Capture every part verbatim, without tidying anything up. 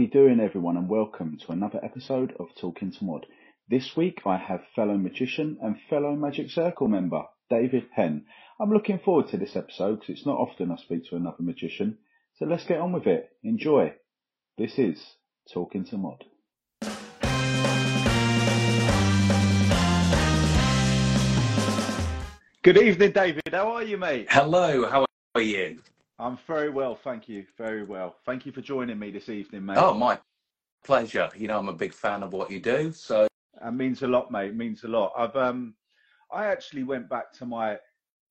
we doing, everyone, and welcome to another episode of Talking to Mod. This week I have fellow magician and fellow Magic Circle member, David Henn. I'm looking forward to this episode because it's not often I speak to another magician, so let's get on with it. Enjoy. This is Talking to Mod. Good evening, David. How are you, mate? Hello, how are you? I'm very well, thank you. Very well. Thank you for joining me this evening, mate. Oh, my pleasure. You know, I'm a big fan of what you do, so that means a lot, mate. It means a lot. I've um, I actually went back to my.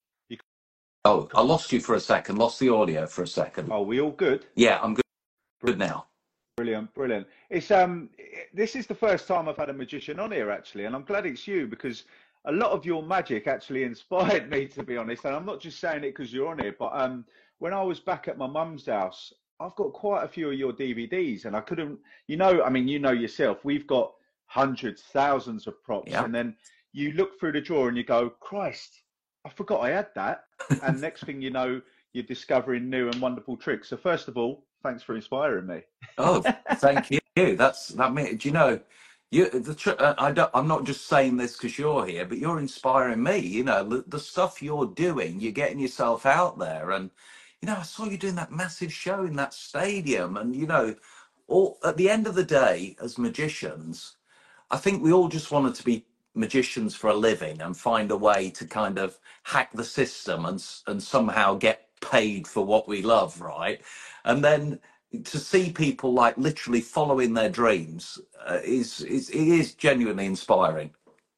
Oh, I lost you for a second. Lost the audio for a second. Are we all good? Yeah, I'm good. Good now. Brilliant, brilliant. It's um, this is the first time I've had a magician on here actually, and I'm glad it's you because a lot of your magic actually inspired me, to be honest. And I'm not just saying it because you're on here, but um, when I was back at my mum's house, I've got quite a few of your D V Ds, and I couldn't, you know, I mean, you know yourself, we've got hundreds, thousands of props, Yeah. and then you look through the drawer and you go, Christ, I forgot I had that. And next thing you know, you're discovering new and wonderful tricks. So first of all, thanks for inspiring me. Oh, thank you. That's that. Mean, do you know? You, the tr- uh, I don't, I'm not just saying this because you're here, but you're inspiring me. You know, the, the stuff you're doing, you're getting yourself out there, and you know, I saw you doing that massive show in that stadium, and you know, all at the end of the day, as magicians, I think we all just wanted to be magicians for a living and find a way to kind of hack the system and s- and somehow get paid for what we love, right? And then to see people like literally following their dreams uh, is is it is genuinely inspiring.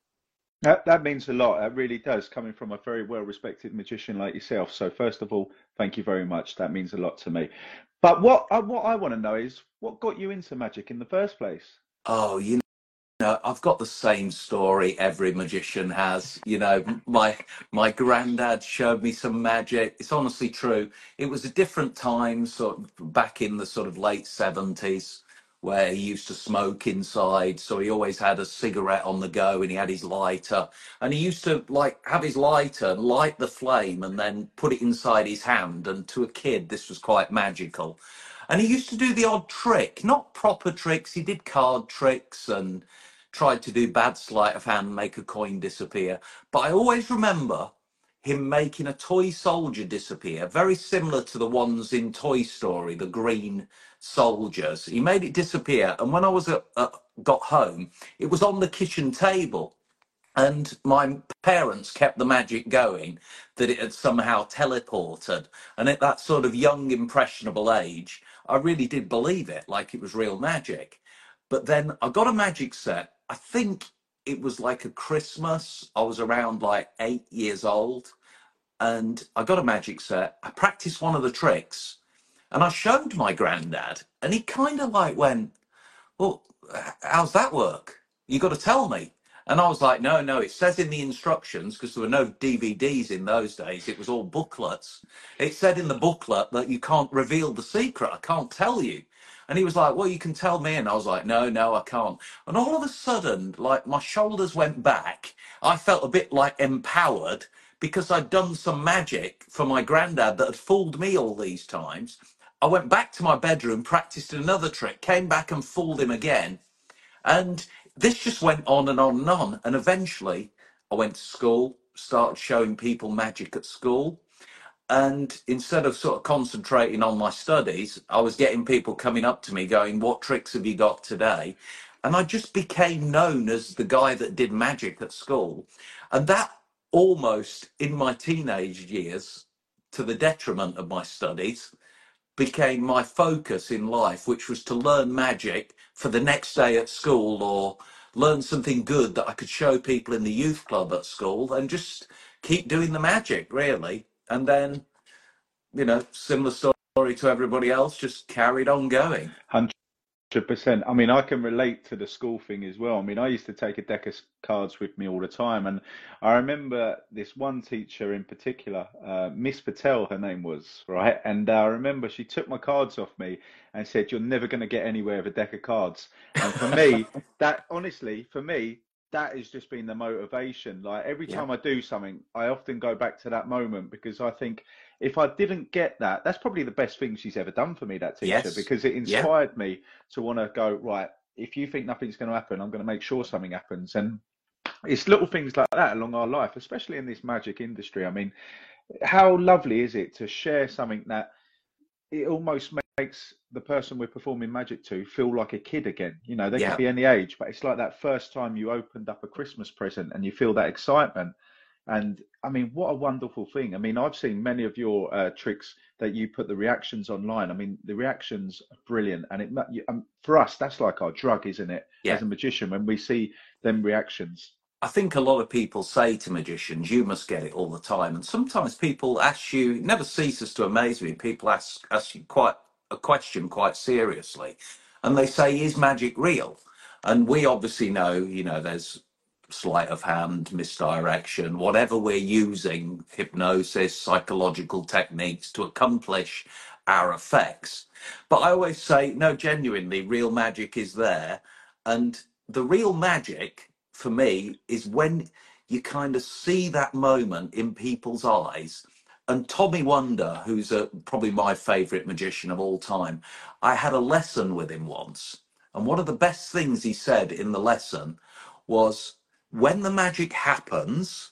That, that means a lot. That really does, coming from a very well-respected magician like yourself. So first of all, thank you very much. That means a lot to me. But what uh, what I want to know is what got you into magic in the first place? Oh, you know, I've got the same story every magician has. You know, my my granddad showed me some magic. It's honestly true. It was a different time, sort of back in the sort of late seventies, where he used to smoke inside. So he always had a cigarette on the go, and he had his lighter. And he used to like have his lighter, light the flame, and then put it inside his hand. And to a kid, this was quite magical. And he used to do the odd trick, not proper tricks. He did card tricks and tried to do bad sleight of hand, make a coin disappear. But I always remember him making a toy soldier disappear, very similar to the ones in Toy Story, the green soldiers. He made it disappear. And when I was at, uh, got home, it was on the kitchen table. And my parents kept the magic going that it had somehow teleported. And at that sort of young, impressionable age, I really did believe it, like it was real magic. But then I got a magic set. I think it was like a Christmas. I was around like eight years old. And I got a magic set. I practiced one of the tricks. And I showed my granddad. And he kind of like went, well, h- how's that work? You got to tell me. And I was like, no, no, it says in the instructions, because there were no D V Ds in those days, it was all booklets. It said in the booklet that you can't reveal the secret. I can't tell you. And he was like, well, you can tell me. And I was like, no, no, I can't. And all of a sudden, like my shoulders went back. I felt a bit like empowered because I'd done some magic for my granddad that had fooled me all these times. I went back to my bedroom, practiced another trick, came back and fooled him again. And this just went on and on and on. And eventually I went to school, started showing people magic at school. And instead of sort of concentrating on my studies, I was getting people coming up to me going, what tricks have you got today? And I just became known as the guy that did magic at school. And that almost in my teenage years, to the detriment of my studies, became my focus in life, which was to learn magic for the next day at school or learn something good that I could show people in the youth club at school and just keep doing the magic, really. And then, you know, similar story to everybody else, just carried on going. one hundred percent. I mean, I can relate to the school thing as well. I mean, I used to take a deck of cards with me all the time, and I remember this one teacher in particular, uh, Miss Patel, her name was, right? And uh, I remember she took my cards off me and said, "You're never going to get anywhere with a deck of cards." And for me, that honestly, for me, that has just been the motivation. Like every Yeah. time I do something, I often go back to that moment because I think if I didn't get that, that's probably the best thing she's ever done for me, that teacher, Yes. because it Yeah. inspired me to want to go, right, if you think nothing's going to happen, I'm going to make sure something happens. And it's little things like that along our life, especially in this magic industry. I mean, how lovely is it to share something that it almost makes the person we're performing magic to feel like a kid again. You know, they could Yeah. be any age, but it's like that first time you opened up a Christmas present and you feel that excitement. And I mean, what a wonderful thing. I mean, I've seen many of your uh, tricks that you put the reactions online. I mean, the reactions are brilliant. And it um, for us, that's like our drug, isn't it? Yeah. As a magician, when we see them reactions. I think a lot of people say to magicians, you must get it all the time. And sometimes people ask you, it never ceases to amaze me, people ask, ask you quite a question quite seriously. And they say, is magic real? And we obviously know, you know, there's sleight of hand, misdirection, whatever we're using, hypnosis, psychological techniques to accomplish our effects. But I always say, no, genuinely, real magic is there. And the real magic for me is when you kind of see that moment in people's eyes. And Tommy Wonder, who's a, probably my favorite magician of all time, I had a lesson with him once. And one of the best things he said in the lesson was, when the magic happens,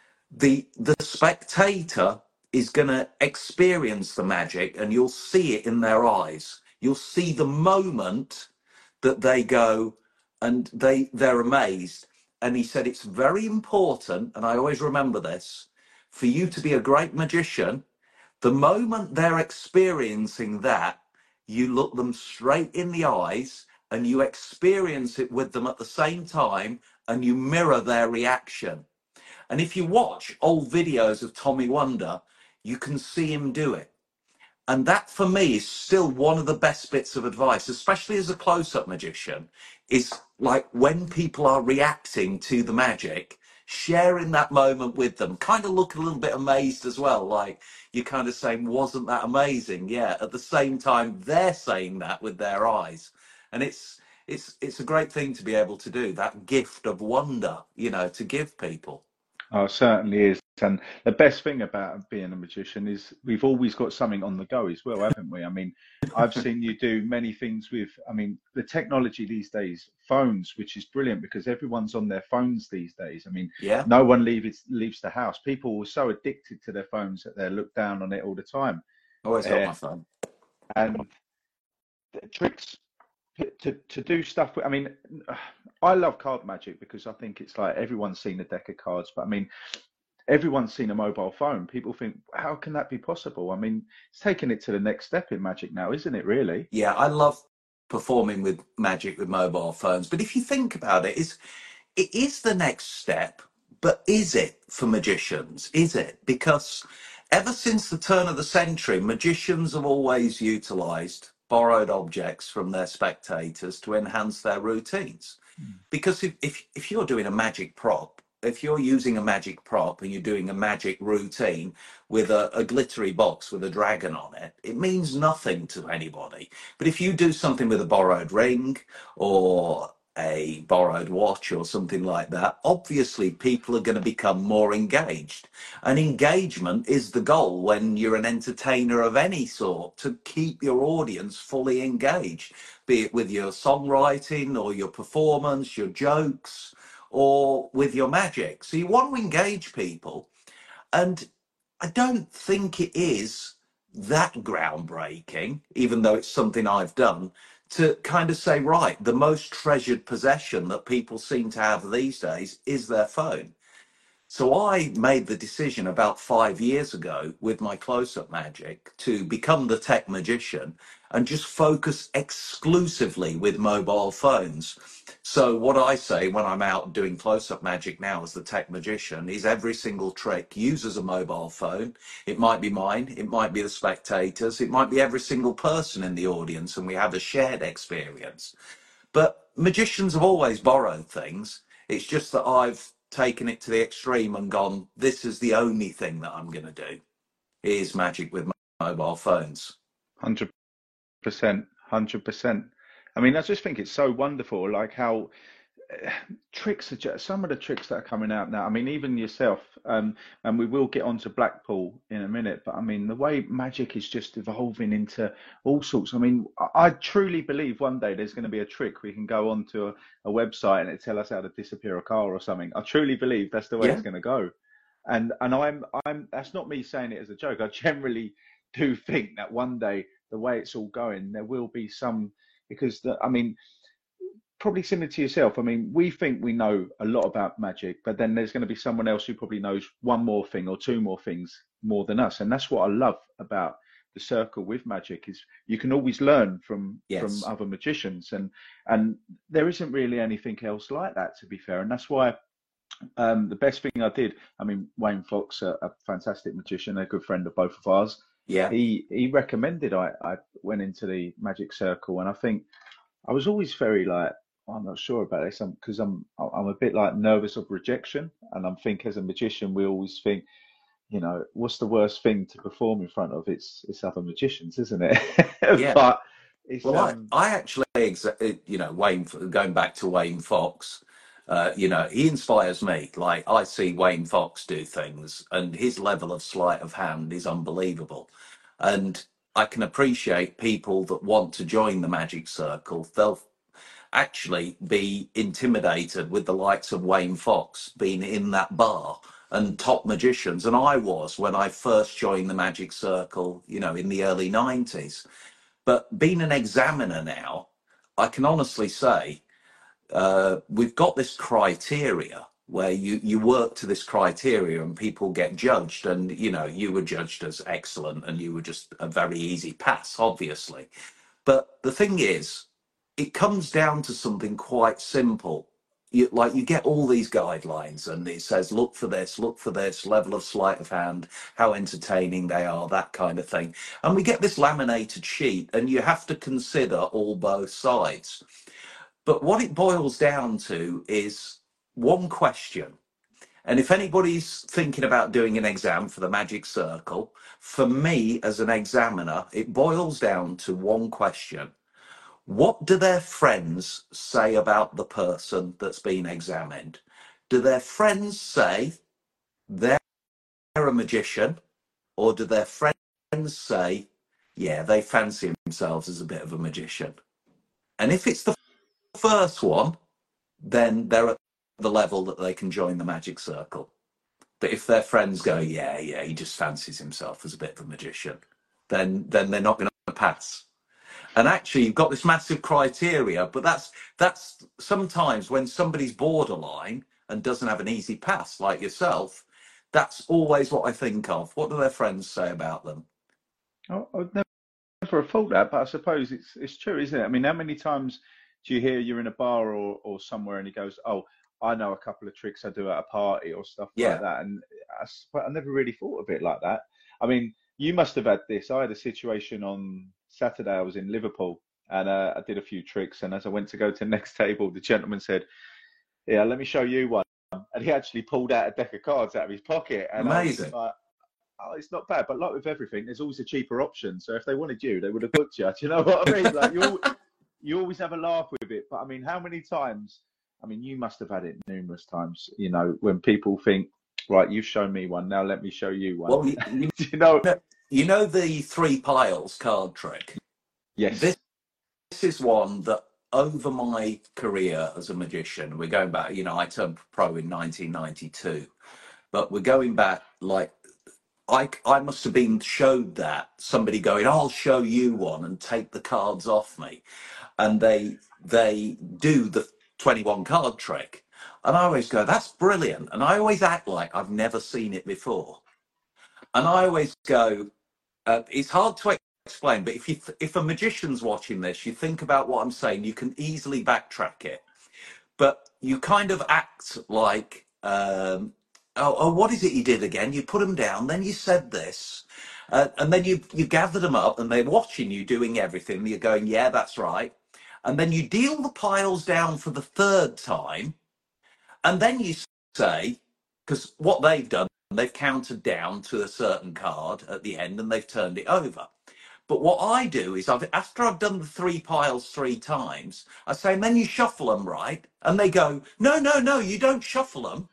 the the spectator is going to experience the magic and you'll see it in their eyes. You'll see the moment that they go and they they're amazed. And he said it's very important, and I always remember this, for you to be a great magician, the moment they're experiencing that, you look them straight in the eyes and you experience it with them at the same time, and you mirror their reaction. And if you watch old videos of Tommy Wonder, you can see him do it. And that for me is still one of the best bits of advice, especially as a close-up magician, is like when people are reacting to the magic, sharing that moment with them, kind of look a little bit amazed as well. Like you're kind of saying, wasn't that amazing? Yeah. At the same time, they're saying that with their eyes. And it's it's it's a great thing to be able to do, that gift of wonder, you know, to give people. Oh, it certainly is. And the best thing about being a magician is we've always got something on the go as well, haven't we? I mean, I've seen you do many things with, I mean, the technology these days, phones, which is brilliant because everyone's on their phones these days. I mean, Yeah. no one leaves leaves the house. People are so addicted to their phones that they look down on it all the time. Always got Uh, my phone. and the tricks to to do stuff with, I mean, I love card magic because I think it's like everyone's seen a deck of cards, but I mean, everyone's seen a mobile phone. People think, how can that be possible? I mean, it's taking it to the next step in magic now, isn't it, really? Yeah, I love performing with magic with mobile phones. But if you think about it, it's, it is the next step, but is it for magicians? Is it? Because ever since the turn of the century, magicians have always utilized borrowed objects from their spectators to enhance their routines. Because if, if, if you're doing a magic prop, if you're using a magic prop and you're doing a magic routine with a, a glittery box with a dragon on it, it means nothing to anybody. But if you do something with a borrowed ring or a borrowed watch or something like that, obviously people are going to become more engaged. And engagement is the goal when you're an entertainer of any sort, to keep your audience fully engaged, be it with your songwriting or your performance, your jokes, or with your magic. So you want to engage people. And I don't think it is that groundbreaking, even though it's something I've done, to kind of say, right, the most treasured possession that people seem to have these days is their phone. So I made the decision about five years ago with my close-up magic to become the tech magician and just focus exclusively with mobile phones. So what I say when I'm out doing close-up magic now as the tech magician is every single trick uses a mobile phone. It might be mine, it might be the spectators, it might be every single person in the audience, and we have a shared experience. But magicians have always borrowed things. It's just that I've taken it to the extreme and gone, this is the only thing that I'm going to do, is magic with mobile phones. one hundred percent, one hundred percent. I mean, I just think it's so wonderful, like how tricks are just, some of the tricks that are coming out now. I mean, even yourself, um, and we will get on to Blackpool in a minute, but I mean, the way magic is just evolving into all sorts. I mean, I, I truly believe one day there's going to be a trick we can go onto a, a website and it tell us how to disappear a car or something. I truly believe that's the way it's Yeah. going to go. And and I'm I'm that's not me saying it as a joke. I generally do think that one day the way it's all going, there will be some because the, I mean probably similar to yourself. I mean, we think we know a lot about magic, but then there's going to be someone else who probably knows one more thing or two more things more than us. And that's what I love about the circle with magic is you can always learn from from Yes. other magicians, and and there isn't really anything else like that, to be fair. And that's why um, the best thing I did. I mean, Wayne Fox, a, a fantastic magician, a good friend of both of ours. Yeah. He he recommended I I went into the magic circle, and I think I was always very like, "Oh, I'm not sure about this, because I'm I'm a bit like nervous of rejection, and I'm think as a magician we always think, you know, what's the worst thing to perform in front of? It's it's other magicians, isn't it? Yeah. But it's Well, I, um I actually, exa- you know, Wayne, going back to Wayne Fox, uh, you know, he inspires me. Like, I see Wayne Fox do things, and his level of sleight of hand is unbelievable. And I can appreciate people that want to join the Magic Circle. They'll actually be intimidated with the likes of Wayne Fox being in that bar and top magicians. And I was when I first joined the Magic Circle, you know, in the early nineties. But being an examiner now, I can honestly say uh, we've got this criteria where you, you work to this criteria and people get judged. And, you know, you were judged as excellent and you were just a very easy pass, obviously. But the thing is, it comes down to something quite simple. You, like you get all these guidelines and it says, look for this, look for this, level of sleight of hand, how entertaining they are, that kind of thing. And we get this laminated sheet and you have to consider all both sides. But what it boils down to is one question. And if anybody's thinking about doing an exam for the Magic Circle, for me as an examiner, it boils down to one question. What do their friends say about the person that's been examined? Do their friends say they're a magician, or do their friends say, yeah, they fancy themselves as a bit of a magician? And if it's the first one, then they're at the level that they can join the Magic Circle. But if their friends go, yeah, yeah, he just fancies himself as a bit of a magician, then then they're not going to pass. And actually, you've got this massive criteria, but that's that's sometimes when somebody's borderline and doesn't have an easy pass, like yourself. That's always what I think of. What do their friends say about them? I, I'd never have thought that, but I suppose it's it's true, isn't it? I mean, how many times do you hear you're in a bar or or somewhere and he goes, "Oh, I know a couple of tricks I do at a party or stuff like Yeah, that," and I, s- but I never really thought of it like that. I mean, you must have had this. I had a situation on Saturday. I was in Liverpool and uh, I did a few tricks, and as I went to go to the next table, the gentleman said, "Yeah, let me show you one," and he actually pulled out a deck of cards out of his pocket, and I was just amazing. like, oh, it's not bad. But like with everything, there's always a cheaper option. So if they wanted you, they would have booked you. Do you know what I mean? Like you, you always have a laugh with it. But I mean, how many times? I mean, you must have had it numerous times. You know, when people think, right, you've shown me one, now let me show you one. Well, you, you Do you know? know, you know the three piles card trick. Yes. This this is one that over my career as a magician, we're going back. You know, I turned pro in nineteen ninety-two, but we're going back like I, I must have been showed that somebody going, I'll show you one and take the cards off me. And they they do the twenty-one card trick. And I always go, that's brilliant. And I always act like I've never seen it before. And I always go, uh, it's hard to explain, but if you th- if a magician's watching this, you think about what I'm saying, you can easily backtrack it. But you kind of act like, um, oh, oh, what is it you did again? You put them down, then you said this, uh, and then you you gather them up, and they're watching you doing everything. You're going, yeah, that's right, and then you deal the piles down for the third time, and then you say, because what they've done, they've counted down to a certain card at the end, and they've turned it over. But what I do is, I've, after I've done the three piles three times, I say, and then you shuffle them, right? And they go, no, no, no, you don't shuffle them.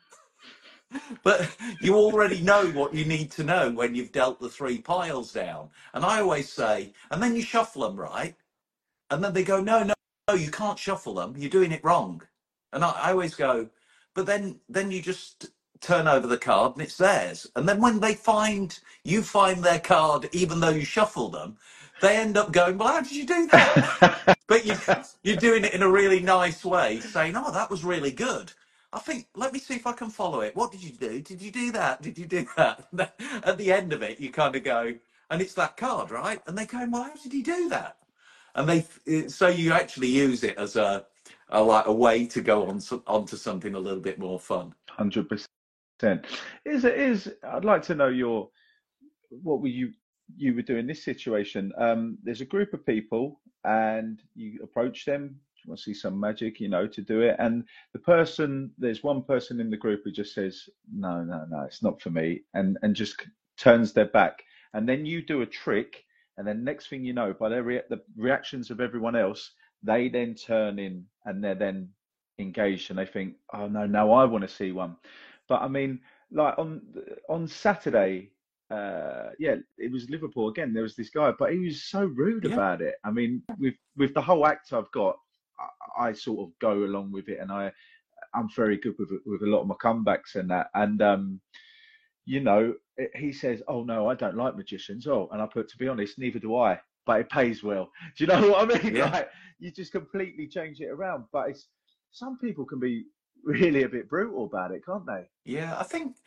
But you already know what you need to know when you've dealt the three piles down. And I always say, and then you shuffle them, right? And then they go, no, no, no, you can't shuffle them. You're doing it wrong. And I, I always go, but then, then you just turn over the card and it's theirs. And then when they find, you find their card, even though you shuffle them, they end up going, well, how did you do that? But you, you're doing it in a really nice way, saying, oh, that was really good. I think, let me see if I can follow it. What did you do? Did you do that? Did you do that? At the end of it, you kind of go, and it's that card, right? And they go, well, how did he do that? And they, so you actually use it as a, a like a way to go on onto something a little bit more fun. one hundred percent. Is it is? I'd like to know your what were you you were doing in this situation. Um, there's a group of people, and you approach them. You want to see some magic, you know, to do it. And the person, there's one person in the group who just says, "No, no, no, it's not for me," and and just turns their back. And then you do a trick, and then next thing you know, by their rea- the reactions of everyone else, they then turn in and they're then engaged, and they think, "Oh no, no, I want to see one." But I mean, like on on Saturday, uh, yeah, it was Liverpool again. There was this guy, but he was so rude Yeah. about it. I mean, with with the whole act I've got, I, I sort of go along with it, and I I'm very good with with a lot of my comebacks and that. And um, you know, it, he says, "Oh no, I don't like magicians." Oh, and I put, to be honest, neither do I. But it pays well. Do you know what I mean? Yeah. Like, you just completely change it around. But it's some people can be really a bit brutal about it, can't they? Yeah. I think,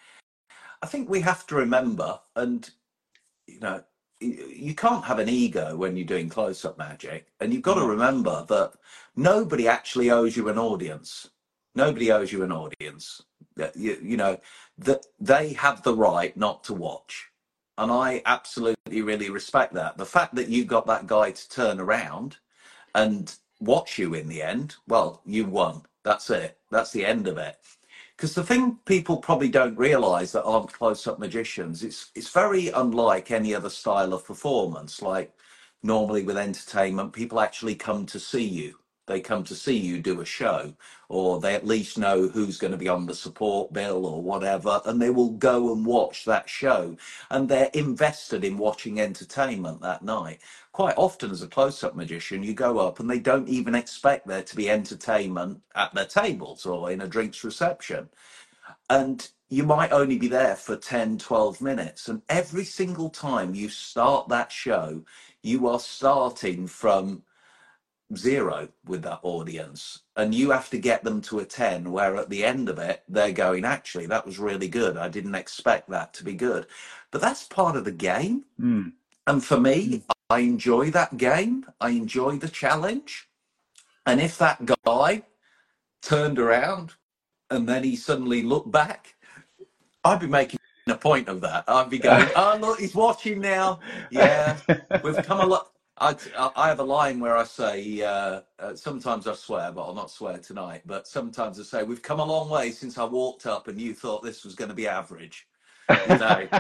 I think we have to remember, and you know, you can't have an ego when you're doing close-up magic, and you've got to No. remember that nobody actually owes you an audience. Nobody owes you an audience. That you, you know that they have the right not to watch, and I absolutely really respect that. The fact that you got that guy to turn around and watch you in the end, well, you won. That's it. That's the end of it. Because the thing people probably don't realise that aren't close-up magicians, it's it's very unlike any other style of performance. Like normally with entertainment, people actually come to see you. They come to see you do a show, or they at least know who's going to be on the support bill or whatever, and they will go and watch that show. And they're invested in watching entertainment that night. Quite often, as a close-up magician, you go up and they don't even expect there to be entertainment at their tables or in a drinks reception. And you might only be there for ten, twelve minutes. And every single time you start that show, you are starting from zero with that audience. And you have to get them to a ten, where at the end of it, they're going, actually, that was really good. I didn't expect that to be good. But that's part of the game. Mm. And for me, I enjoy that game. I enjoy the challenge. And if that guy turned around and then he suddenly looked back, I'd be making a point of that. I'd be going, oh, look, he's watching now. Yeah, we've come a lot. I, I have a line where I say, uh, uh, sometimes I swear, but I'll not swear tonight. But sometimes I say, we've come a long way since I walked up and you thought this was going to be average. You know,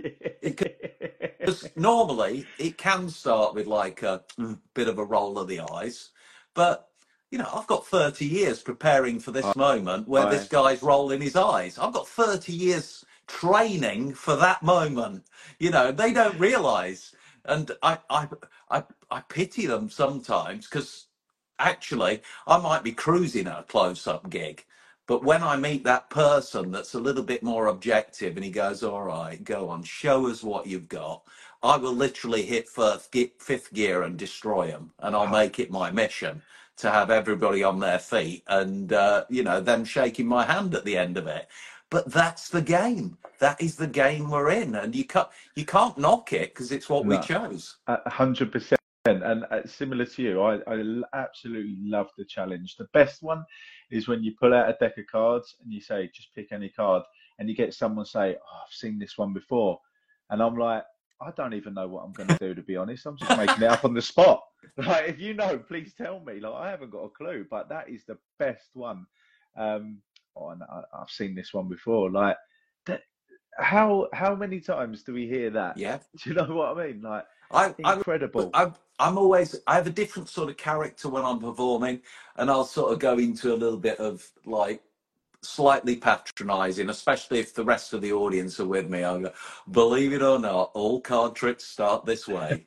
because normally it can start with like a mm, bit of a roll of the eyes, but you know, I've got thirty years preparing for this moment where this I, guy's rolling his eyes. I've got thirty years training for that moment. You know, they don't realize, and I I I, I pity them sometimes, because actually I might be cruising at a close-up gig. But when I meet that person that's a little bit more objective and he goes, all right, go on, show us what you've got, I will literally hit fifth, fifth gear and destroy them. And I'll make it my mission to have everybody on their feet and, uh, you know, them shaking my hand at the end of it. But that's the game. That is the game we're in. And you can't, you can't knock it because it's what we no, chose. a hundred percent. And uh, similar to you, I, I l- absolutely love the challenge. The best one is when you pull out a deck of cards and you say, just pick any card, and you get someone say, oh, I've seen this one before. And I'm like, I don't even know what I'm going to do, to be honest. I'm just making it up on the spot. Like, if you know, please tell me. Like, I haven't got a clue, but that is the best one. Um, oh, and I, I've seen this one before. Like, that. how how many times do we hear that? Yeah. Do you know what I mean? Like, I, I, incredible. I, I'm always, I have a different sort of character when I'm performing, and I'll sort of go into a little bit of like slightly patronizing, especially if the rest of the audience are with me. I'll go, believe it or not, all card tricks start this way.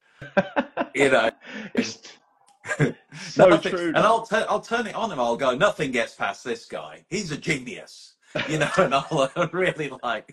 You know, It's so nothing, true and though. I'll turn, I'll turn it on him. I'll go, nothing gets past this guy. He's a genius. You know, and I'll really like,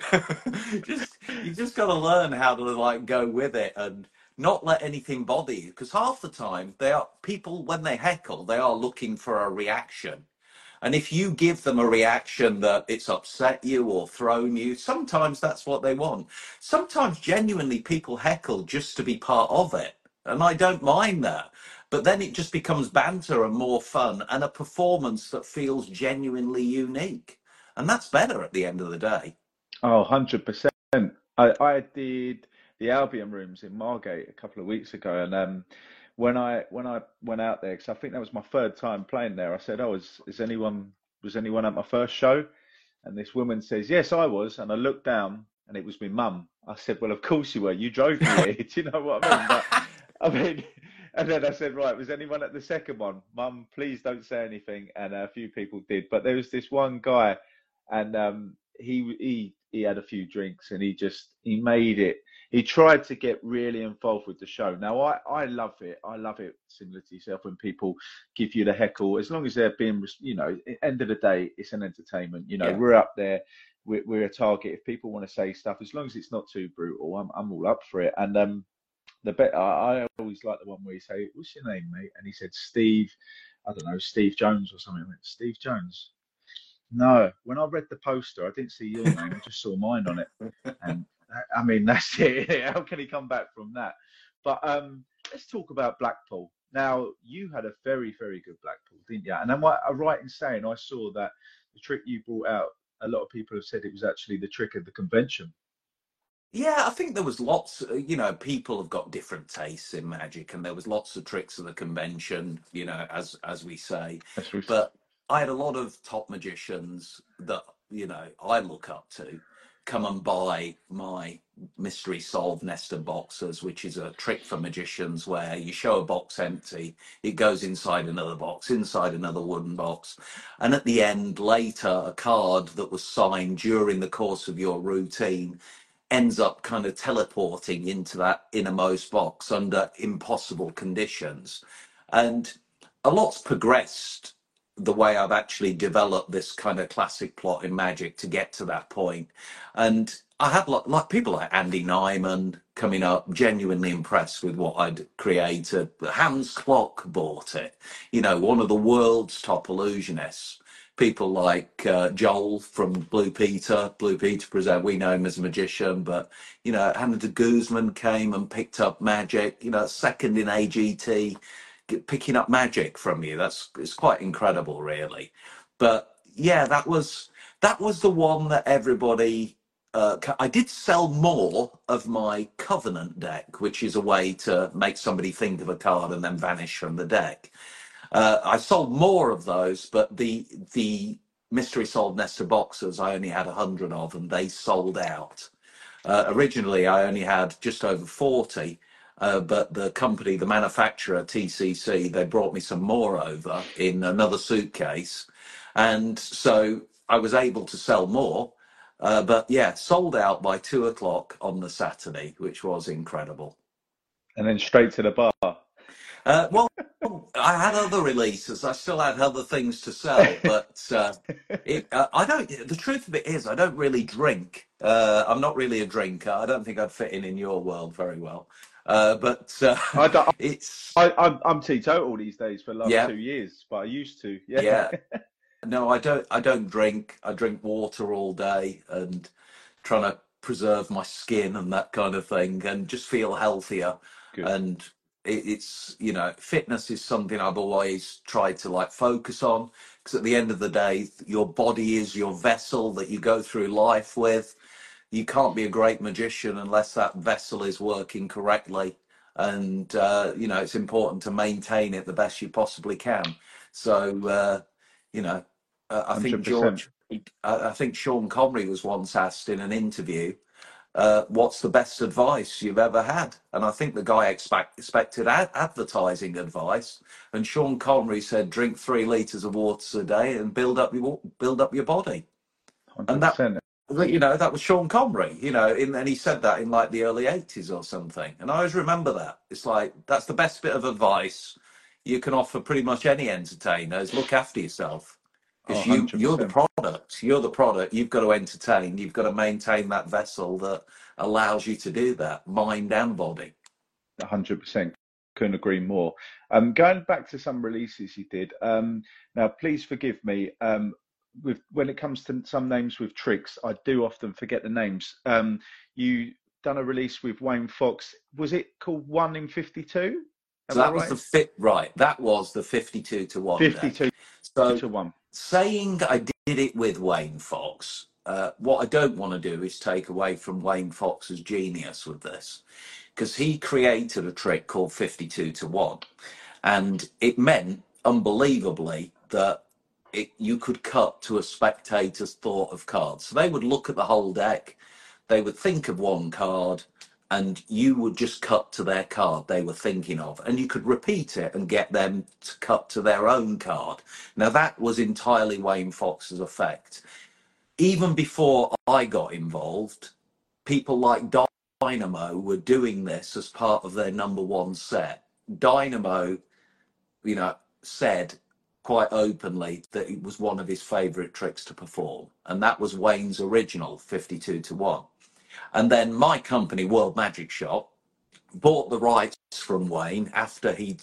just you just got to learn how to like go with it and not let anything bother you. Because half the time, they are people when they heckle, they are looking for a reaction. And if you give them a reaction that it's upset you or thrown you, sometimes that's what they want. Sometimes genuinely people heckle just to be part of it. And I don't mind that. But then it just becomes banter and more fun and a performance that feels genuinely unique. And that's better at the end of the day. Oh, one hundred percent. I, I did the Albion rooms in Margate a couple of weeks ago, and um, when I when I went out there, because I think that was my third time playing there, I said, "Oh, is, is anyone was anyone at my first show?" And this woman says, "Yes, I was." And I looked down, and it was my mum. I said, "Well, of course you were. You drove me here." Do you know what I mean? But I mean, and then I said, "Right, was anyone at the second one?" Mum, please don't say anything. And a few people did, but there was this one guy, and um, he he he had a few drinks, and he just he made it. He tried to get really involved with the show. Now I I love it. I love it similar to yourself when people give you the heckle, as long as they're being, you know, at the end of the day, it's an entertainment. You know, Yeah. we're up there. We're, we're a target. If people want to say stuff, as long as it's not too brutal, I'm I'm all up for it. And um, the bet I, I always like the one where you say, "What's your name, mate?" And he said, "Steve." I don't know, Steve Jones or something. I went, "Steve Jones." No, when I read the poster, I didn't see your name. I just saw mine on it, and I mean that's it. How can he come back from that? But um, let's talk about Blackpool. Now, you had a very, very good Blackpool, didn't you? And am I right in saying I saw that the trick you brought out? A lot of people have said it was actually the trick of the convention. Yeah, I think there was lots, uh, you know, people have got different tastes in magic, and there was lots of tricks of the convention, you know, as as we say. That's what But I had a lot of top magicians that, you know, I look up to come and buy my mystery solved nested boxes, which is a trick for magicians where you show a box empty, it goes inside another box, inside another wooden box, and at the end, later, a card that was signed during the course of your routine ends up kind of teleporting into that innermost box under impossible conditions. And a lot's progressed the way I've actually developed this kind of classic plot in Magic to get to that point. And I had like, like people like Andy Nyman coming up, genuinely impressed with what I'd created. Hans Klock bought it, you know, one of the world's top illusionists. People like uh, Joel from Blue Peter, Blue Peter present. We know him as a magician, but you know, Hannah de Guzman came and picked up magic. You know, second in A G T, picking up magic from you. That's it's quite incredible, really. But yeah, that was that was the one that everybody. Uh, I did sell more of my Covenant deck, which is a way to make somebody think of a card and then vanish from the deck. Uh, I sold more of those, but the the mystery solved Nestor boxes I only had a hundred of, and they sold out. Uh, originally, I only had just over forty, uh, but the company, the manufacturer, T C C, they brought me some more over in another suitcase, and so I was able to sell more. Uh, but yeah, sold out by two o'clock on the Saturday, which was incredible. and then straight to the bar. Uh, well, I had other releases. I still had other things to sell, but uh, it, uh, I don't. The truth of it is, I don't really drink. Uh, I'm not really a drinker. I don't think I'd fit in in your world very well. Uh, but uh, I, don't- it's I, I'm I'm teetotal these days for the last yeah, two years, but I used to. Yeah, yeah. No, I don't. I don't drink. I drink water all day and trying to preserve my skin and that kind of thing, and just feel healthier. good. And it, it's you know, fitness is something I've always tried to like focus on because at the end of the day, your body is your vessel that you go through life with. You can't be a great magician unless that vessel is working correctly. And uh, you know, it's important to maintain it the best you possibly can. So uh, you know, uh, I think Hundred George percent. I I think Sean Connery was once asked in an interview, uh, what's the best advice you've ever had? And I think the guy expect, expected ad- advertising advice, and Sean Connery said, drink three liters of water a day and build up your build up your body. And that, one hundred percent. you know, that was Sean Connery, you know, in, and he said that in like the early eighties or something. And I always remember that. It's like, that's the best bit of advice you can offer pretty much any entertainer, is look after yourself. Oh, Because you, you're the one hundred percent. product. You're the product. You've got to entertain. You've got to maintain that vessel that allows you to do that, mind and body. one hundred percent. Couldn't agree more. Um, going back to some releases you did. Um, now, please forgive me. Um, with when it comes to some names with tricks, I do often forget the names. Um, you done a release with Wayne Fox. Was it called One in fifty-two? So Am I that was right? the fit, right? That was the fifty-two to one fifty-two deck. So to one. saying I did it with Wayne Fox, uh, what I don't want to do is take away from Wayne Fox's genius with this, because he created a trick called fifty-two to one, and it meant unbelievably that it, you could cut to a spectator's thought of cards. So they would look at the whole deck, they would think of one card, and you would just cut to their card they were thinking of, and you could repeat it and get them to cut to their own card. Now that was entirely Wayne Fox's effect. Even before I got involved, people like Dynamo were doing this as part of their number one set. Dynamo, you know, said quite openly that it was one of his favorite tricks to perform, and that was Wayne's original fifty-two to one. And then my company, World Magic Shop, bought the rights from Wayne after he'd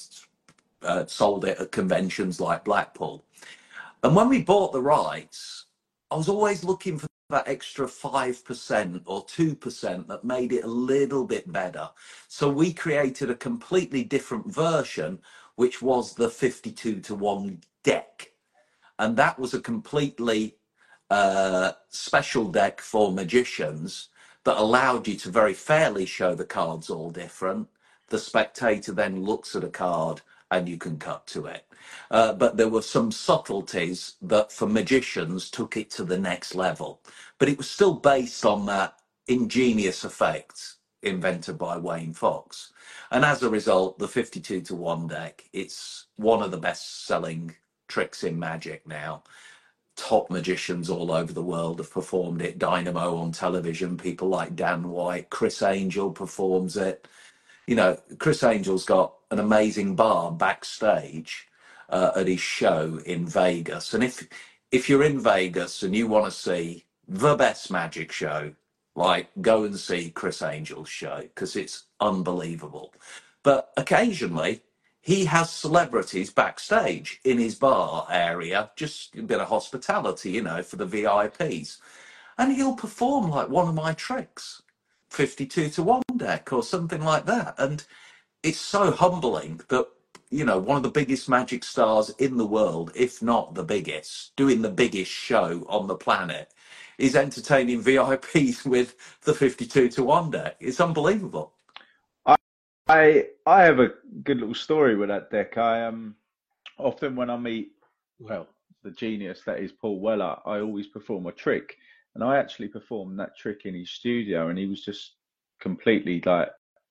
uh, sold it at conventions like Blackpool. And when we bought the rights, I was always looking for that extra five percent or two percent that made it a little bit better. So we created a completely different version, which was the fifty-two to one deck. And that was a completely uh, special deck for magicians that allowed you to very fairly show the cards all different. The spectator then looks at a card and you can cut to it. Uh, but there were some subtleties that for magicians took it to the next level. But it was still based on that ingenious effect invented by Wayne Fox. And as a result, the fifty-two to one deck, it's one of the best selling tricks in magic now. Top magicians all over the world have performed it. Dynamo on television, people like Dan White, Chris Angel performs it. You know, Chris Angel's got an amazing bar backstage uh, at his show in Vegas. And if if you're in Vegas and you want to see the best magic show, like go and see Chris Angel's show because it's unbelievable. But occasionally he has celebrities backstage in his bar area, just a bit of hospitality, you know, for the V I Ps. And he'll perform like one of my tricks, fifty-two to one deck or something like that. And it's so humbling that, you know, one of the biggest magic stars in the world, if not the biggest, doing the biggest show on the planet, is entertaining V I Ps with the fifty-two to one deck. It's unbelievable. I I I have a good little story with that deck. I um often when I meet, well, the genius that is Paul Weller, I always perform a trick, and I actually performed that trick in his studio, and he was just completely like,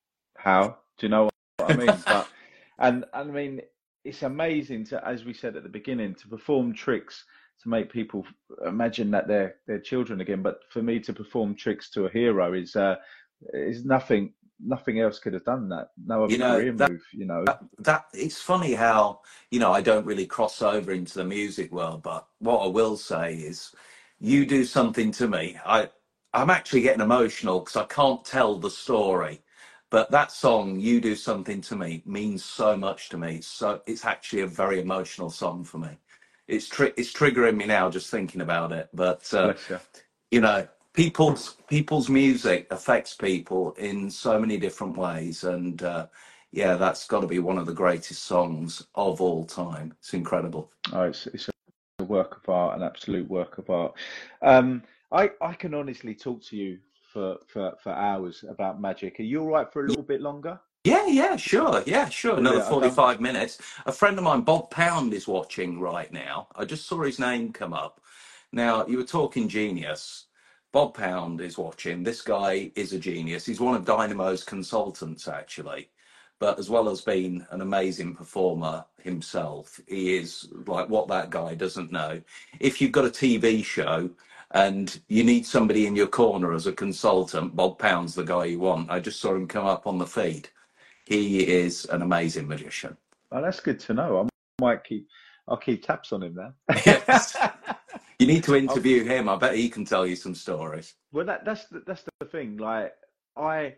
"How? Do you know what I mean?" But and I mean, it's amazing to, as we said at the beginning, to perform tricks to make people imagine that they're they're children again. But for me to perform tricks to a hero is uh is nothing. Nothing else could have done that. No other You know, career that move. You know. that, that it's funny how, you know, I don't really cross over into the music world, but what I will say is you do something to me. I I'm actually getting emotional because I can't tell the story. But that song, You Do Something to Me, means so much to me. So it's actually a very emotional song for me. It's tri- it's triggering me now just thinking about it. But uh, Bless you. you know, people's people's music affects people in so many different ways, and uh, yeah, that's got to be one of the greatest songs of all time. It's incredible. Oh, it's it's a work of art, an absolute work of art. Um, I I can honestly talk to you for for for hours about magic. Are you all right for a little bit longer? Yeah, yeah, sure, yeah, sure. Another Brilliant. I don't. forty-five minutes. A friend of mine, Bob Pound, is watching right now. I just saw his name come up. Now, you were talking genius. Bob Pound is watching. This guy is a genius. He's one of Dynamo's consultants, actually. But as well as being an amazing performer himself, he is like what that guy doesn't know. If you've got a T V show and you need somebody in your corner as a consultant, Bob Pound's the guy you want. I just saw him come up on the feed. He is an amazing magician. Oh, that's good to know. I might keep, I'll keep tabs on him now. Yes. You need to interview him. I bet he can tell you some stories. Well, that, that's the, that's the thing. Like I,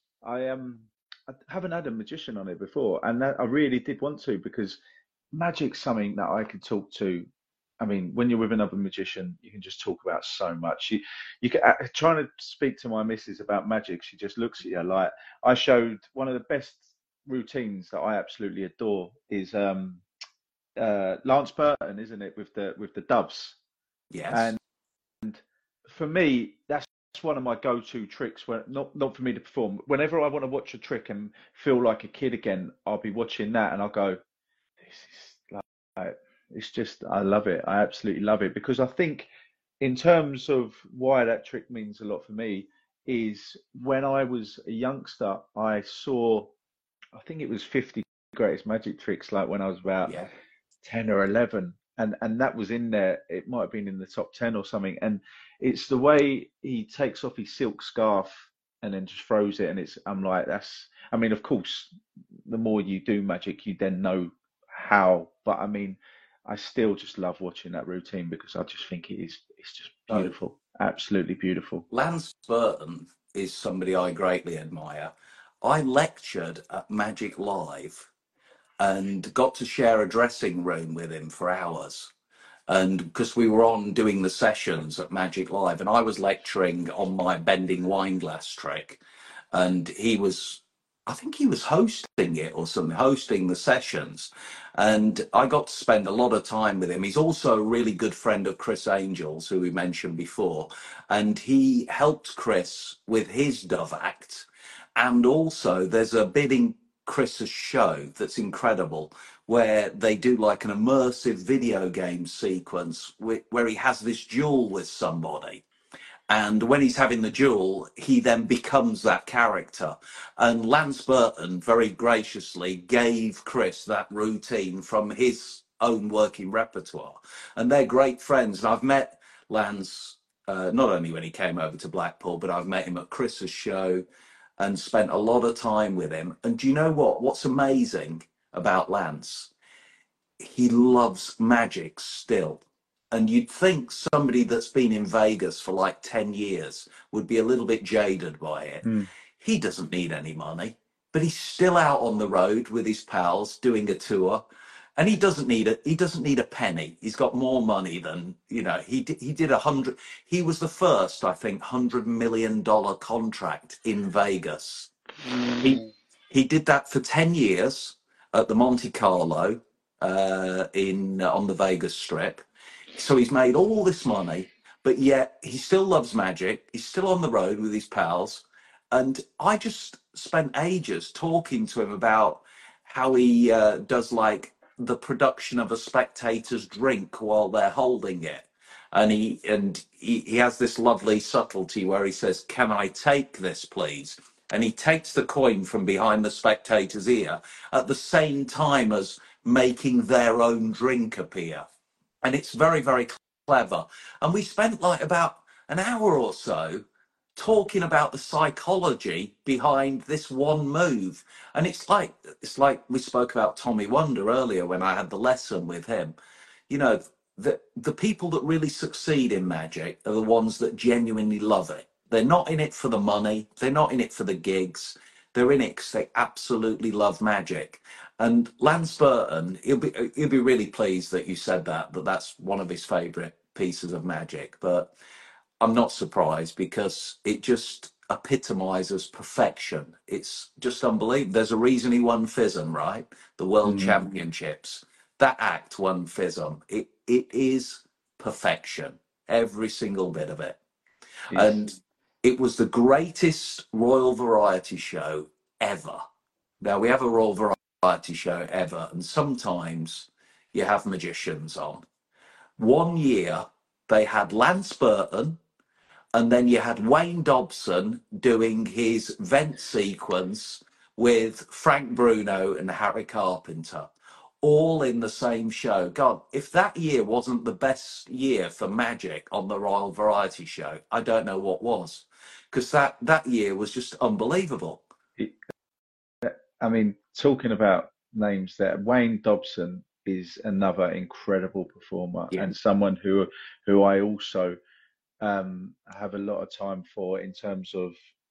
I um, I haven't had a magician on it before, and that, I really did want to, because magic's something that I could talk to. I mean, when you're with another magician, you can just talk about so much. You, you can, uh, trying to speak to my missus about magic, she just looks at you like. I showed one of the best routines that I absolutely adore is um, uh, Lance Burton, isn't it, with the with the doves? Yes. And for me, that's one of my go-to tricks. When not not for me to perform. Whenever I want to watch a trick and feel like a kid again, I'll be watching that and I'll go, "This is like, it's just, I love it. I absolutely love it." Because I think, in terms of why that trick means a lot for me, is when I was a youngster, I saw, I think it was fifty Greatest Magic Tricks, like when I was about Yeah. ten or eleven, and and that was in there. It might have been in the top ten or something. And it's the way he takes off his silk scarf and then just throws it, and it's, I'm like, that's, I mean, of course, the more you do magic, you then know how. But I mean, I still just love watching that routine because I just think it is, it's just Oh, beautiful, absolutely beautiful. Lance Burton is somebody I greatly admire. I lectured at Magic Live and got to share a dressing room with him for hours. And because we were on doing the sessions at Magic Live, and I was lecturing on my bending wine glass trick, and he was, I think he was hosting it or something, hosting the sessions. And I got to spend a lot of time with him. He's also a really good friend of Chris Angels, who we mentioned before. And he helped Chris with his Dove Act. And also, there's a bit in Chris's show that's incredible, where they do like an immersive video game sequence where he has this duel with somebody. And when he's having the duel, he then becomes that character. And Lance Burton very graciously gave Chris that routine from his own working repertoire. And they're great friends. And I've met Lance uh, not only when he came over to Blackpool, but I've met him at Chris's show and spent a lot of time with him. And do you know what? What's amazing about Lance? He loves magic still. And you'd think somebody that's been in Vegas for like ten years would be a little bit jaded by it. Mm. He doesn't need any money, but he's still out on the road with his pals doing a tour. And he doesn't need it. He doesn't need a penny. He's got more money than, you know, he did, he did a hundred. He was the first, I think, hundred million dollar contract in Vegas. He, he did that for ten years at the Monte Carlo uh, in on the Vegas Strip. So he's made all this money, but yet he still loves magic. He's still on the road with his pals. And I just spent ages talking to him about how he uh, does like the production of a spectator's drink while they're holding it. And he and he, he has this lovely subtlety where he says, "Can I take this, please?" And he takes the coin from behind the spectator's ear at the same time as making their own drink appear. And it's very, very clever. And we spent like about an hour or so talking about the psychology behind this one move. And it's like it's like we spoke about Tommy Wonder earlier when I had the lesson with him. You know, the the people that really succeed in magic are the ones that genuinely love it. They're not in it for the money. They're not in it for the gigs. They're in it because they absolutely love magic. And Lance Burton, he'll be he'll be really pleased that you said that, that that's one of his favourite pieces of magic. But I'm not surprised because it just epitomizes perfection. It's just unbelievable. There's a reason he won FISM, right? The World Mm. Championships. That act won FISM. It it is perfection, every single bit of it. Yes. And it was the greatest Royal Variety Show ever. Now, we have a Royal Variety Show ever, and sometimes you have magicians on. One year, they had Lance Burton, and then you had Wayne Dobson doing his vent sequence with Frank Bruno and Harry Carpenter, all in the same show. God, if that year wasn't the best year for magic on the Royal Variety Show, I don't know what was, because that that year was just unbelievable. It, I mean, talking about names there, Wayne Dobson is another incredible performer Yeah, and someone who who I also um, have a lot of time for in terms of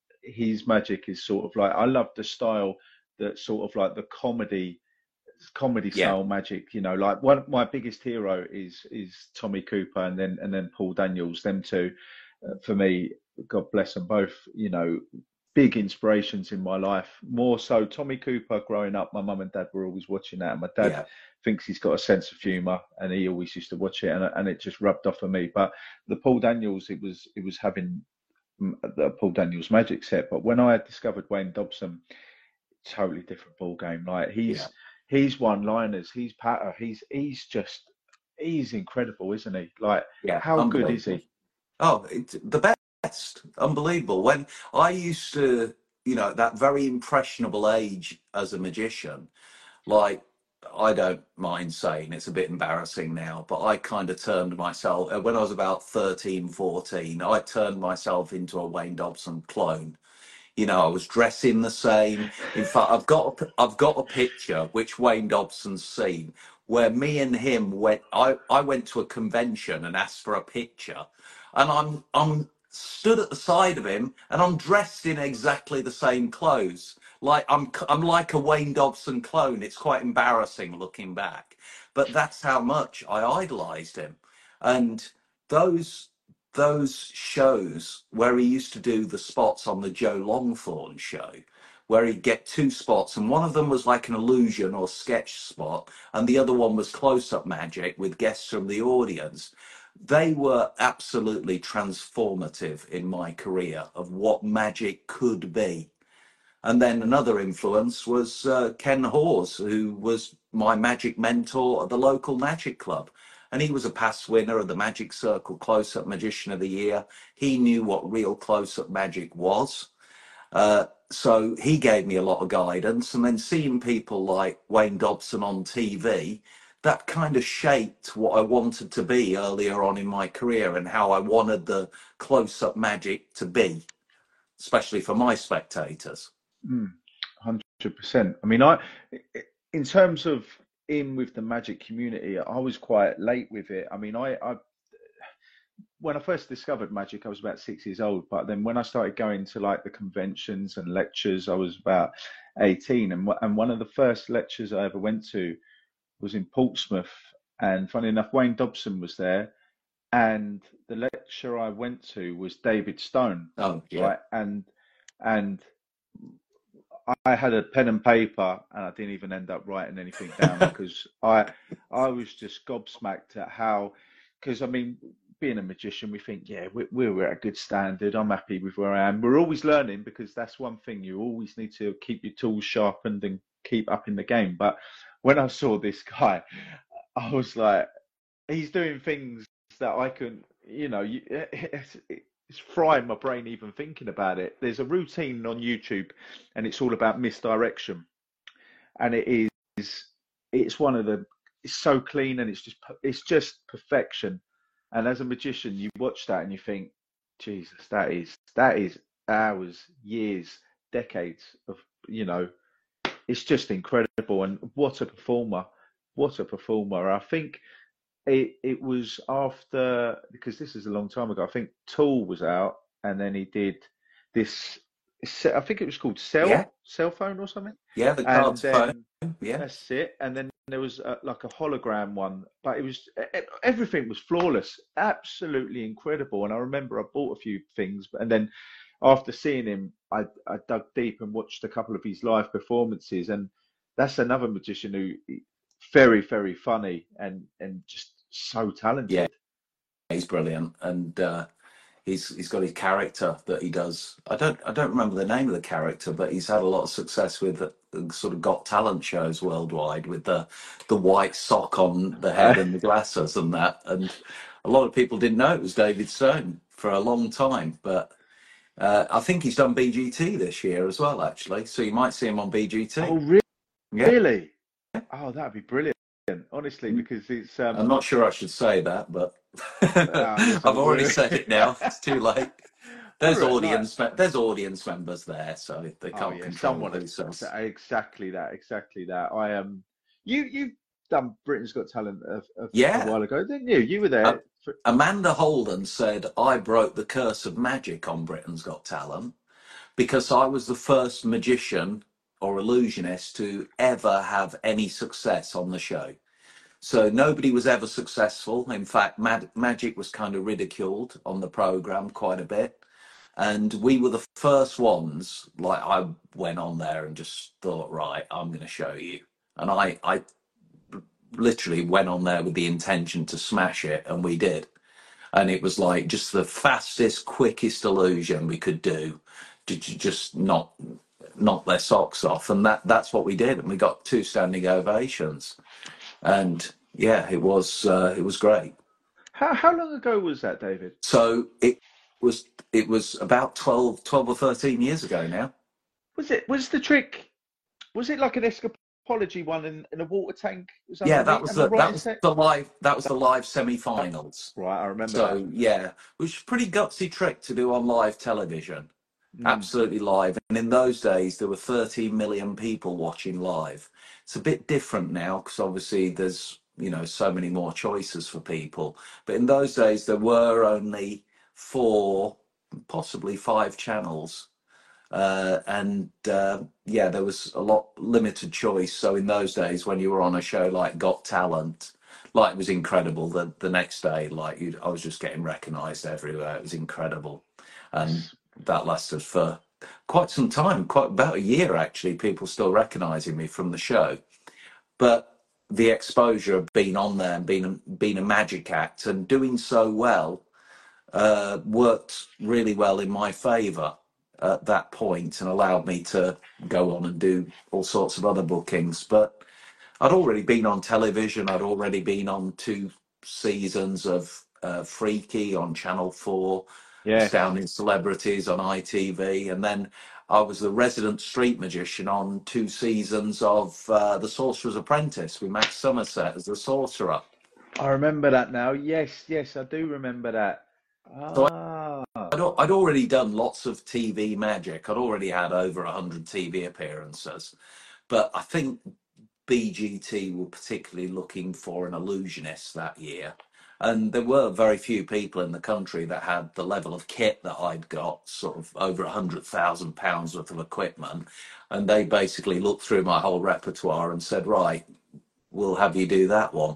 his magic is sort of like I love the style that sort of like the comedy comedy yeah, style magic. You know, like one my biggest hero is is Tommy Cooper and then and then Paul Daniels. Them two, uh, for me, God bless them both. You know, big inspirations in my life. More so, Tommy Cooper. Growing up, my mum and dad were always watching that, and my dad yeah, thinks he's got a sense of humour, and he always used to watch it, and and it just rubbed off on me. But the Paul Daniels, it was it was having mm, the Paul Daniels magic set. But when I discovered Wayne Dobson, totally different ball game. Like yeah, he's he's one liners, he's patter, he's he's just he's incredible, isn't he? Like yeah, how good is unbelievable. he? Oh, it's the best. Unbelievable. When I used to, you know, at that very impressionable age as a magician, like, I don't mind saying it's a bit embarrassing now, but I kind of turned myself, uh, when I was about thirteen, fourteen, I turned myself into a Wayne Dobson clone. You know, I was dressing the same. In fact, I've got a, I've got a picture which Wayne Dobson's seen where me and him went. I I went to a convention and asked for a picture, and I'm I'm stood at the side of him and I'm dressed in exactly the same clothes. Like I'm I'm like a Wayne Dobson clone. It's quite embarrassing looking back, but that's how much I idolized him, and those those shows where he used to do the spots on the Joe Longthorne show, where he'd get two spots, and one of them was like an illusion or sketch spot, and the other one was close up magic with guests from the audience. They were absolutely transformative in my career of what magic could be. And then another influence was uh, Ken Hawes, who was my magic mentor at the local magic club. And he was a past winner of the Magic Circle Close Up Magician of the Year. He knew what real close up magic was. Uh, so he gave me a lot of guidance. And then seeing people like Wayne Dobson on T V, that kind of shaped what I wanted to be earlier on in my career and how I wanted the close up magic to be, especially for my spectators. Mm, one hundred percent. I mean, I in terms of in with the magic community, I was quite late with it. I mean, I, I when I first discovered magic, I was about six years old. But then when I started going to like the conventions and lectures, I was about eighteen. And and one of the first lectures I ever went to was in Portsmouth. And funny enough, Wayne Dobson was there. And the lecture I went to was David Stone, Oh, yeah. right? And and I had a pen and paper, and I didn't even end up writing anything down because I I was just gobsmacked at how, because I mean, being a magician, we think, yeah, we're, we're at a good standard. I'm happy with where I am. We're always learning because that's one thing. You always need to keep your tools sharpened and keep up in the game. But when I saw this guy, I was like, he's doing things that I can, you know, you, it's, it's frying my brain even thinking about it. There's a routine on YouTube, and it's all about misdirection, and it is, it's one of the, it's so clean and it's just, it's just perfection. And as a magician, you watch that and you think, Jesus, that is, that is hours, years, decades of, you know, it's just incredible. And what a performer! What a performer! I think it it was after, because this is a long time ago. I think Tool was out, and then he did this. I think it was called Yeah. Cell Cell Phone or something. Yeah. The And cards phone. then Yeah. that's it. And then there was a, like a hologram one, but it was e- e- everything was flawless, absolutely incredible. And I remember I bought a few things, and then after seeing him, I I dug deep and watched a couple of his live performances, and that's another magician who very very funny and and just so Yeah. talented. He's brilliant. And uh, he's he's got his character that he does. I don't I don't remember the name of the character, but he's had a lot of success with the, the sort of Got Talent shows worldwide with the the white sock on the head Uh, and the glasses and that. And a lot of people didn't know it was David Stone for a long time, but uh, I think he's done B G T this year as well, actually. So you might see him on B G T. Oh, re- Yeah. really? Oh, that'd be brilliant. Honestly, because it's I'm um. not sure I should say that, but Ah, I've listen, already we're said it now. It's too late. There's we're at like. audience, me- there's audience members there, so they Oh can't yeah, control someone who says. exactly that, exactly that. I um, you you done Britain's Got Talent a, a, a Yeah, while ago, didn't you? You were uh, there. For, Amanda Holden said I broke the curse of magic on Britain's Got Talent because I was the first magician or illusionist to ever have any success on the show. So nobody was ever successful. In fact, mag- magic was kind of ridiculed on the program quite a bit. And we were the first ones. Like, I went on there and just thought, right, I'm going to show you. And I, I literally went on there with the intention to smash it, and we did. And it was like just the fastest, quickest illusion we could do to, to just not knock their socks off. And that that's what we did. And we got two standing ovations. And yeah, it was uh, it was great. how how long ago was that, David? So it was it was about twelve, twelve or thirteen years ago now. Was it was the trick? Was it like an escapology one in, in a water tank? Was Yeah, that underneath? was Am I the right that in was saying? the live that was the live semi-finals. Right, I remember that. So yeah, which was a pretty gutsy trick to do on live television. Mm. Absolutely live. And in those days there were thirteen million people watching live. It's a bit different now because obviously there's, you know, so many more choices for people. But in those days there were only four, possibly five channels. Uh, and uh, yeah, there was a lot limited choice. So in those days, when you were on a show like Got Talent, like it was incredible. The the next day, like you, I was just getting recognised everywhere. It was incredible, and that lasted for quite some time, quite about a year actually. People still recognising me from the show, but the exposure of being on there and being being a magic act and doing so well uh, worked really well in my favour at that point and allowed me to go on and do all sorts of other bookings. But I'd already been on television. I'd already been on two seasons of uh, Freaky on Channel four, Yes. Astounding Celebrities on I T V, and then I was the resident street magician on two seasons of uh, The Sorcerer's Apprentice with Max Somerset as the sorcerer. I remember that now. Yes, yes, I do remember that. So Ah, I'd, al- I'd already done lots of T V magic. I'd already had over one hundred T V appearances. But I think B G T were particularly looking for an illusionist that year. And there were very few people in the country that had the level of kit that I'd got, sort of over one hundred thousand pounds worth of equipment. And they basically looked through my whole repertoire and said, right, we'll have you do that one.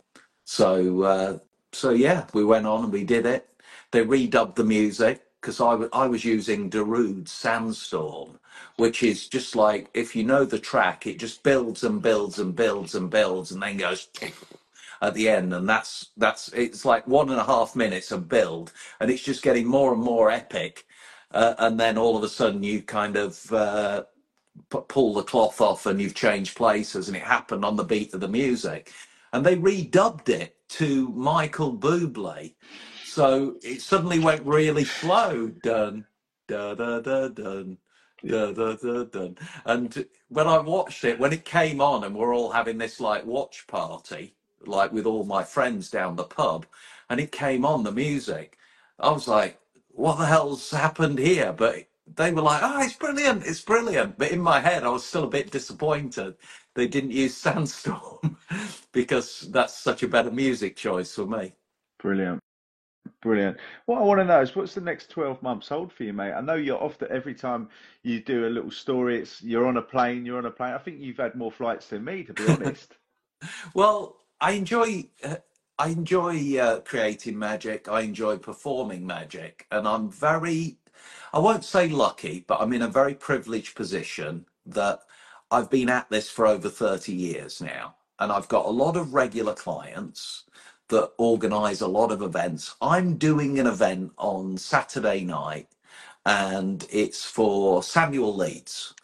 So, uh, so yeah, we went on and we did it. They redubbed the music because I, w- I was using Darude Sandstorm, which is just like, if you know the track, it just builds and builds and builds and builds and then goes at the end. And that's, that's, it's like one and a half minutes of build and it's just getting more and more epic. Uh, and then all of a sudden you kind of, uh, p- pull the cloth off and you've changed places and it happened on the beat of the music. And they redubbed it to Michael Bublé. So it suddenly went really slow. Dun, da, da, da, dun, da, da, da, dun. And when I watched it, when it came on and we're all having this like watch party, like with all my friends down the pub, and it came on the music, I was like, what the hell's happened here? But they were like, oh, it's brilliant, it's brilliant. But in my head, I was still a bit disappointed they didn't use Sandstorm because that's such a better music choice for me. brilliant, brilliant. What I want to know is what's the next twelve months hold for you, mate? I know you're off the, every time you do a little story, it's you're on a plane, you're on a plane. I think you've had more flights than me, to be honest. Well, I enjoy uh, I enjoy uh, creating magic. I enjoy performing magic, and I'm very, I won't say lucky, but I'm in a very privileged position that I've been at this for over thirty years now, and I've got a lot of regular clients that organize a lot of events. I'm doing an event on Saturday night and it's for Samuel Leeds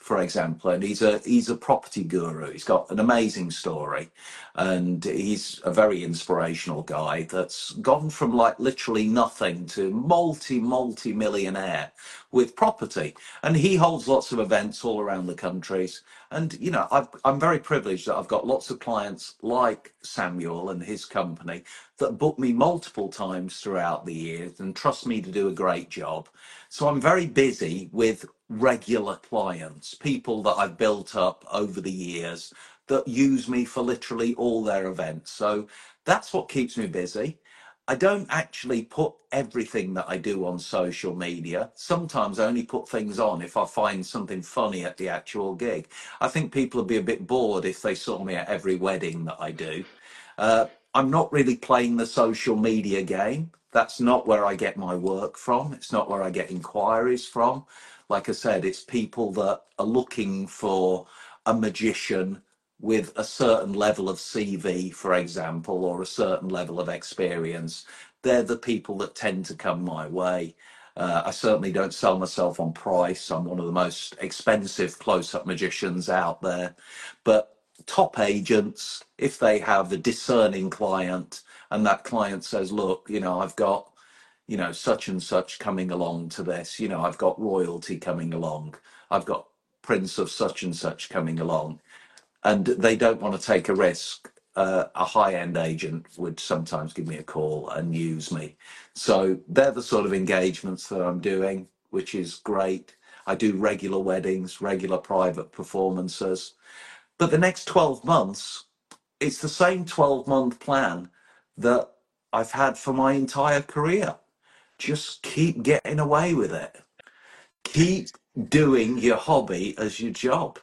for example, and he's a he's a property guru. He's got an amazing story, and he's a very inspirational guy that's gone from like literally nothing to multi multi millionaire with property. And he holds lots of events all around the countries. And you know, I've, I'm very privileged that I've got lots of clients like Samuel and his company that book me multiple times throughout the years and trust me to do a great job. So I'm very busy with regular clients, people that I've built up over the years that use me for literally all their events. So that's what keeps me busy. I don't actually put everything that I do on social media. Sometimes I only put things on if I find something funny at the actual gig. I think people would be a bit bored if they saw me at every wedding that I do. Uh, I'm not really playing the social media game. That's not where I get my work from. It's not where I get inquiries from. Like I said, it's people that are looking for a magician with a certain level of C V, for example, or a certain level of experience. They're the people that tend to come my way. Uh, I certainly don't sell myself on price. I'm one of the most expensive close-up magicians out there. But top agents, if they have a discerning client and that client says, look, you know, I've got, you know, such and such coming along to this, you know, I've got royalty coming along, I've got Prince of such and such coming along, and they don't want to take a risk, uh, a high-end agent would sometimes give me a call and use me. So they're the sort of engagements that I'm doing, which is great. I do regular weddings, regular private performances. But the next twelve months, it's the same twelve month plan that I've had for my entire career. Just keep getting away with it. Keep doing your hobby as your job.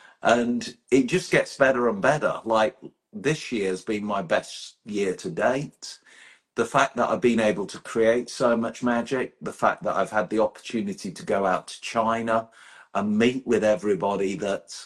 And it just gets better and better. Like this year has been my best year to date. The fact that I've been able to create so much magic, the fact that I've had the opportunity to go out to China and meet with everybody that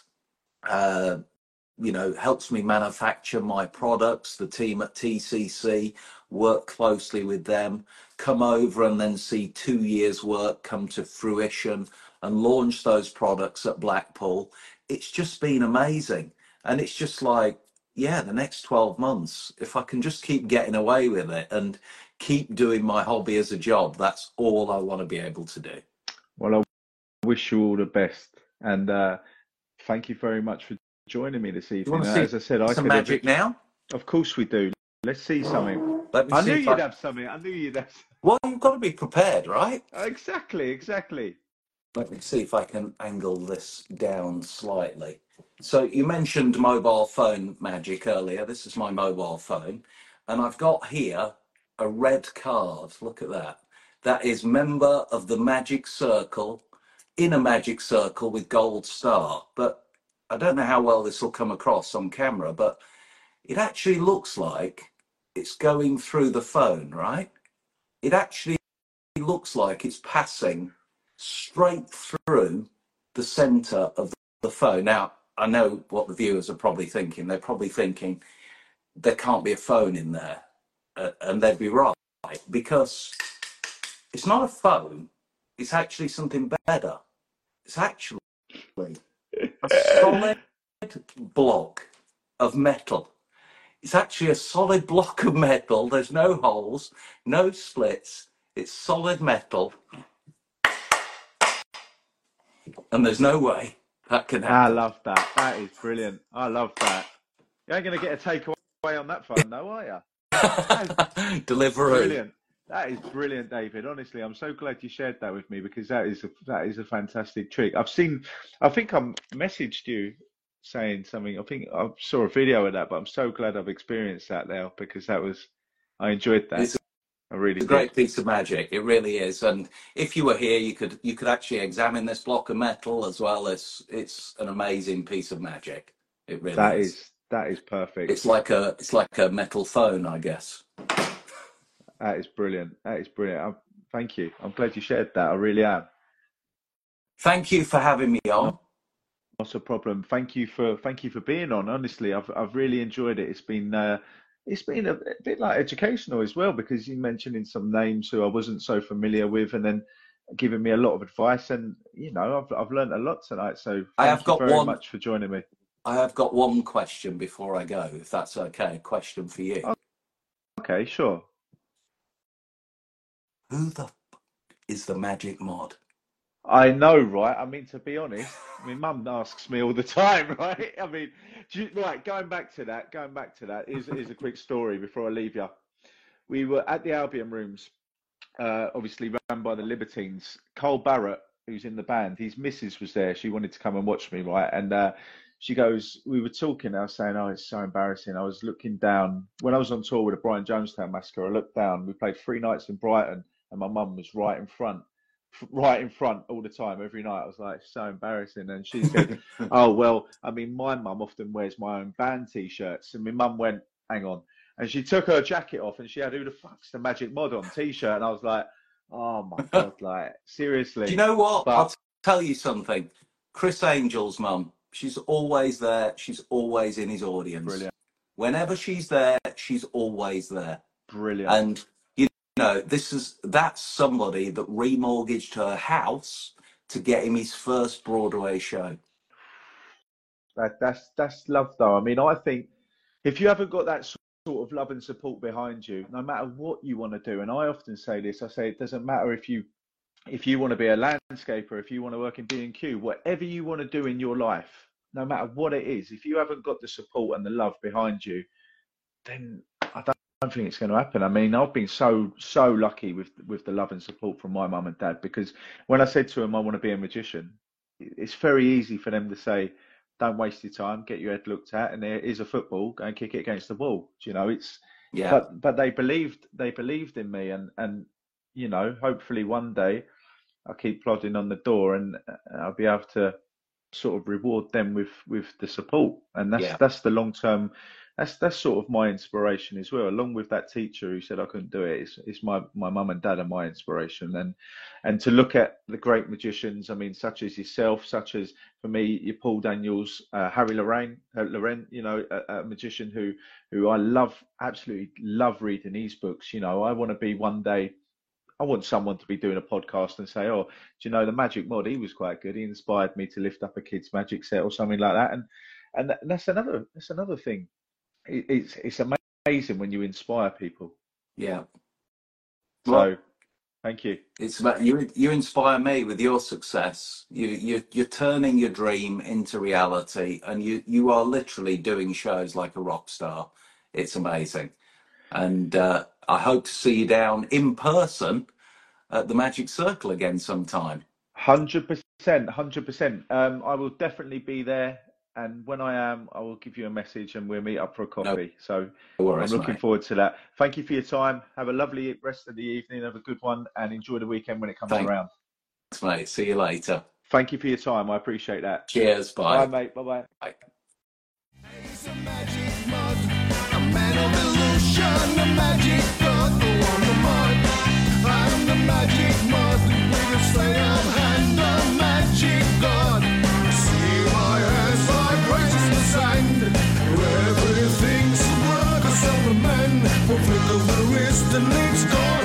uh, you know, helps me manufacture my products, the team at T C C, work closely with them, come over and then see two years work come to fruition and launch those products at Blackpool. It's just been amazing. And it's just like, yeah, the next twelve months, if I can just keep getting away with it and keep doing my hobby as a job, that's all I want to be able to do. Well, I wish you all the best. And uh, thank you very much for joining me this You evening. want to Uh, see As I said, I some could have. magic now? Of course we do. Let's see something. Let me I see knew if you'd I... have something. I knew you'd have. Well, you've got to be prepared, right? Exactly, exactly. Let me see if I can angle this down slightly. So you mentioned mobile phone magic earlier. This is my mobile phone. And I've got here a red card. Look at that. That is member of the Magic Circle, in a Magic Circle with gold star. But I don't know how well this will come across on camera, but it actually looks like it's going through the phone, right? It actually looks like it's passing straight through the center of the phone. Now, I know what the viewers are probably thinking. They're probably thinking there can't be a phone in there. Uh, and they'd be right, because it's not a phone. It's actually something better. It's actually a solid block of metal. It's actually a solid block of metal. There's no holes, no splits. It's solid metal. And there's no way that can I happen. love that. That is brilliant. I love that. You ain't going to get a takeaway on that phone, though, are you? Deliveroo. Brilliant. That is brilliant, David. Honestly, I'm so glad you shared that with me, because that is a, that is a fantastic trick. I've seen, I think I messaged you saying something. I think I saw a video of that, but I'm so glad I've experienced that now, because that was, I enjoyed that. It's I really a did. great piece of magic. It really is. And if you were here, you could you could actually examine this block of metal as well. As it's an amazing piece of magic. It really That is. is that is perfect. It's like a it's like a metal phone, I guess. That is brilliant. That is brilliant. I, thank you. I'm glad you shared that. I really am. Thank you for having me on. Not, not a problem. Thank you for thank you for being on. Honestly, I've I've really enjoyed it. It's been uh, it's been a, a bit like educational as well, because you mentioning some names who I wasn't so familiar with, and then giving me a lot of advice, and you know, I've I've learned a lot tonight. So I thank have you got very one. much for joining me. I have got one question before I go, if that's okay. A question for you. Okay, sure. Who the f- is the Magic Mod? I know, right? I mean, to be honest, my mum asks me all the time, right? I mean, do you, right, going back to that, going back to that is is a quick story before I leave you. We were at the Albion Rooms, uh, obviously run by the Libertines. Cole Barrett, who's in the band, his missus was there. She wanted to come and watch me, right? And uh, she goes, we were talking. I was saying, oh, it's so embarrassing. I was looking down when I was on tour with the Brian Jonestown Massacre. I looked down. We played three nights in Brighton, and my mum was right in front, right in front all the time, every night. I was like, so embarrassing. And she said, oh well, I mean, my mum often wears my own band T-shirts, and my mum went, hang on. And she took her jacket off and she had "Who the fuck's the Magic Mod" on T-shirt, and I was like, "Oh my god!" Like seriously. Do you know what? But I'll t- tell you something. Chris Angel's mum, she's always there. She's always in his audience. brilliant, Whenever she's there, she's always there. brilliant. And you know, this is that's somebody that remortgaged her house to get him his first Broadway show. That that's that's love, though. I mean, I think if you haven't got that sort of love and support behind you, no matter what you want to do, and I often say this, I say it doesn't matter if you if you want to be a landscaper, if you want to work in B and Q, whatever you want to do in your life, no matter what it is, if you haven't got the support and the love behind you, then I don't, I don't think it's going to happen. I mean, I've been so so lucky with with the love and support from my mum and dad, because when I said to them I want to be a magician, it's very easy for them to say, don't waste your time, get your head looked at, and there is a football, go and kick it against the wall. You know, it's Yeah. but but they believed they believed in me, and and you know, hopefully one day I'll keep plodding on the door, and I'll be able to sort of reward them with with the support, and that's Yeah. that's the long term. That's that's sort of my inspiration as well, along with that teacher who said I couldn't do it. It's, it's my my mum and dad are my inspiration, and and to look at the great magicians, I mean, such as yourself, such as for me, your Paul Daniels, uh, Harry Lorraine, uh, Laurent, you know, a, a magician who who I love, absolutely love reading his books. You know, I want to be one day. I want someone to be doing a podcast and say, "Oh, do you know the Magic Mod? He was quite good. He inspired me to lift up a kid's magic set or something like that." And and that's another that's another thing. It, it's it's amazing when you inspire people. Yeah. So, Well, thank you. it's about you. You inspire me with your success. You you you're turning your dream into reality, and you you are literally doing shows like a rock star. It's amazing, and uh, I hope to see you down in person at the Magic Circle again sometime. Hundred percent, hundred percent. Um, I will definitely be there, and when I am, I will give you a message, and we'll meet up for a No coffee. So worries, I'm looking mate. forward to that. Thank you for your time. Have a lovely rest of the evening. Have a good one, and enjoy the weekend when it comes Thanks, around. mate. See you later. Thank you for your time. I appreciate that. Cheers. Bye, Bye. mate. Bye bye. Bye. He's a magic mod, a man of illusion, a magic god, the wonder mod. I'm the magic mod, with a straight up hand, a magic god. See my hands like grace in the sand, everything's work, a silver man, will flick of the wrist and it's gone.